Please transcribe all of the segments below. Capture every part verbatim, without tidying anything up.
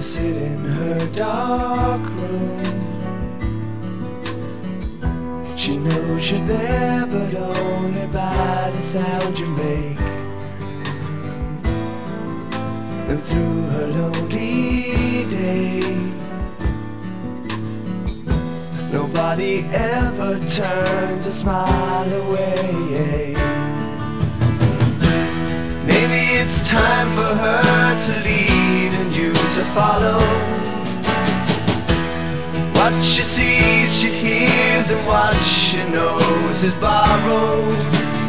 sit in her dark room. She knows you're there, but only by the sound you make. And through her lonely day, nobody ever turns a smile away. Maybe it's time for her to lead and you to follow. What she sees, she hears, and what she knows is borrowed.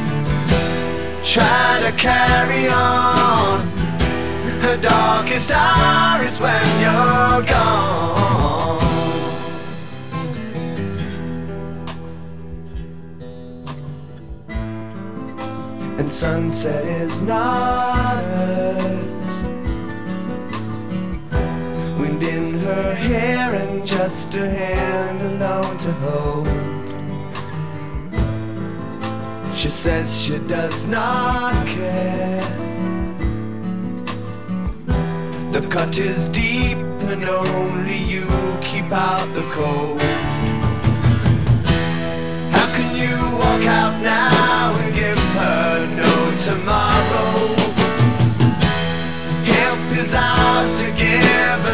Try to carry on. Her darkest hour is when you're gone. And sunset is not hers. Wind in her hair and just her hand alone to hold. She says she does not care. The cut is deep and only you keep out the cold. How can you walk out now and give her no tomorrow? Help is ours to give.